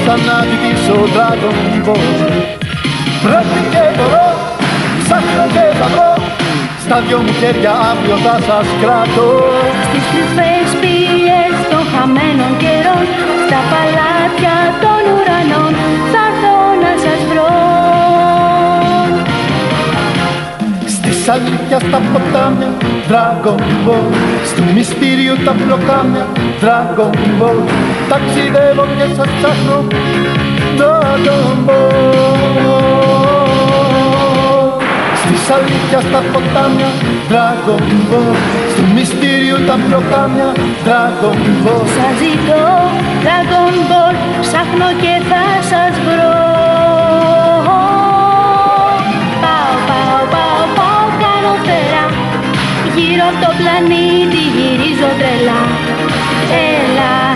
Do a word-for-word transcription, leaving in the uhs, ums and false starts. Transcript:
ξαναζητήσω Dragon Ball. Πρέπει και μπορώ, ψάχνω και θα βρω, στα δυο μου χέρια αύριο θα σας κρατώ. Στις κρυφές πηγές των χαμένων καιρών, στα παλάτια των ουρανών, θα έρθω να σας βρω. Στις αλήθεια στα ποτάμια, Dragon Ball. Στου μυστήριου τα πλοκάμια, Dragon Ball. Ταξιδεύω και σας ψάχνω, Dragon Ball. Στις αλήθεια στα ποτάμια, Dragon Ball. Στου μυστήριου τα πλοκάμια, Dragon Ball. Σας ζητώ, Dragon Ball, ψάχνω και θα σας βρω. Πάω, πάω, πάω, πάω, κάνω φτερά, γύρω από το πλανήτη γυρίζω τρελά. Έλα,